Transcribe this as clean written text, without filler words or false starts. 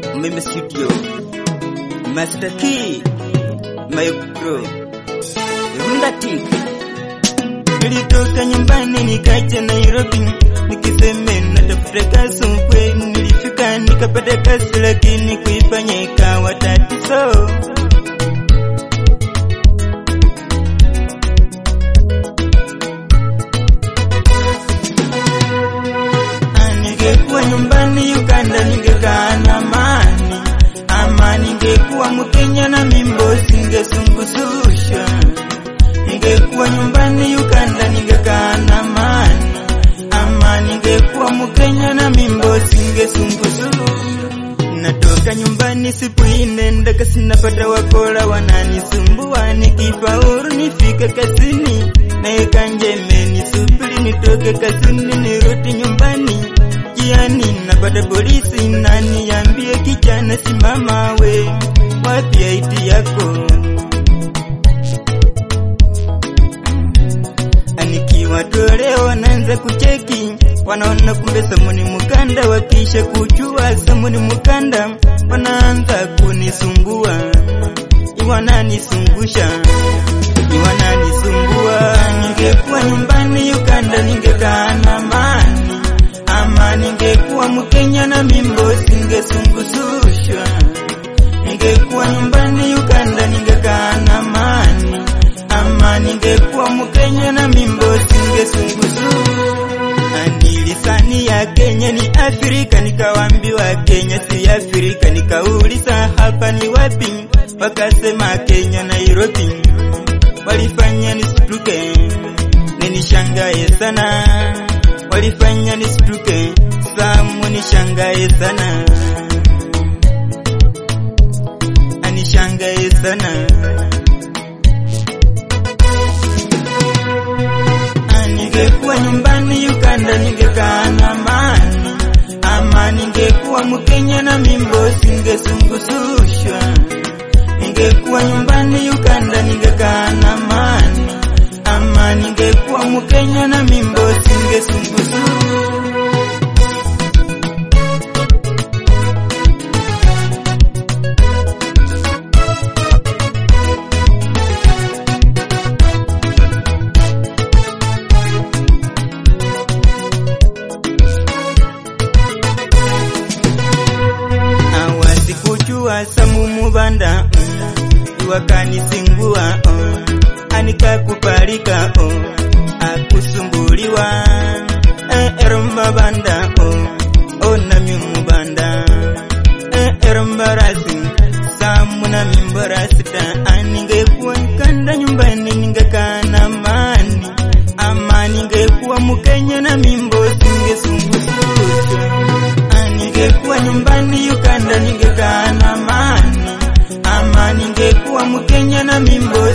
Mimi studio Master Key Micro Rundatik. Nilitoka nyumbani nikaja Nairobi nikisema natafuta kazi kweli. Nilifika nikapata kazi lakini kuifanya ikawa tatizo. Ningekuwa nyumbani Uganda ningekaa na amani, ama ningekuwa Mkenya na mimbo singesunguzusha. Ningekuwa nyumbani Uganda ningekaa na amani, ama ningekuwa Mkenya na mimbo singesunguzusha. Natoka nyumbani siku inenda kasi napata wakora wananisumbua. Nikifaulu nifike kazini na ikanjeme nisubiri nitoke kazini nirudi nyumbani. Jiani napata polisi naniambie kijana simama we, wapi ID yako? Anikiwa tole wanaanza kucheki, wanaona kumbe samuni mukanda. Wakisha kujua samuni mukanda wanaanza kunisumbua. Iwananisumbusha, iwananisumbua. Ningekuwa nyumbani Uganda ningekaa na amani, ama ningekuwa Mkenya na mimbo singesunguzusha. Ningekuwa nyumbani Uganda ningekaa na amani, ama ningekuwa Mkenya na mimbo singesunguzusha. Nilisani ya Kenya ni Afrika, nikawaambiwa Kenya si Afrika. Nikauliza hapa ni wapi, wakasema Kenya Nairobi. Walifanya nisituke, nishangae sana. Walifanya nisituke, samu nishangae sana. Anishangae sana. Ningekuwa nyumbani Uganda ningekaa na amani, ama ningekuwa Mkenya na mimbo singesunguzusha. Ningekuwa nyumbani Uganda ningekaa na amani, ama ningekuwa Mkenya na mimbo singesunguzusha. Kujua samu mubanda wakanisingua, anikakubalika akusumbuliwa. Eromba banda nami mubanda. Erombarasi samu na mimborasita. Ningekuwa Uganda nyumbani ningekaa na amani, ama ningekuwa Mkenya na mimbo singesunguzusha. Ningekuwa nyumbani Uganda ningekaa na amani, ama ningekuwa Mkenya na mimbo